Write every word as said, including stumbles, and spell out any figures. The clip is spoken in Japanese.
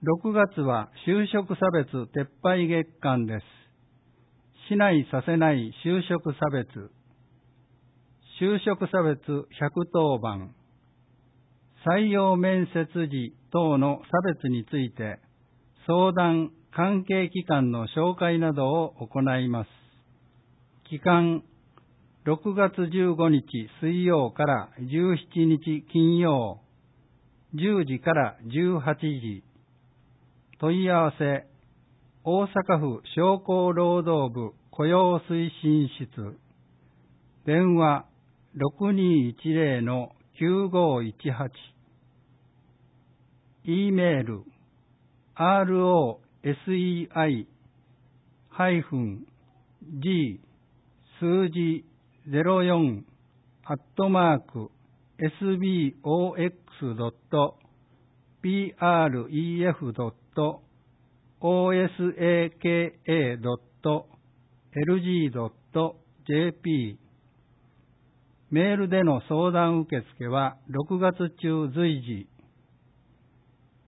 ろくがつは就職差別撤廃月間です。しないさせない就職差別、就職差別ひゃくとおばん、採用面接時等の差別について相談、関係機関の紹介などを行います。期間、ろくがつじゅうごにち水曜からじゅうしちにち金曜、じゅうじからじゅうはちじ。問い合わせ、大阪府商工労働部雇用推進室、電話 ろくにーいちぜろのきゅうごいちはち、E メール アールオーエスイーアイ G 数字ゼロよんアットマーク エスビーオーエックスドットピーアールイーエフドットオーエスエーケーエードットエルジードットジェーピー。 メールでの相談受付はろくがつ中随時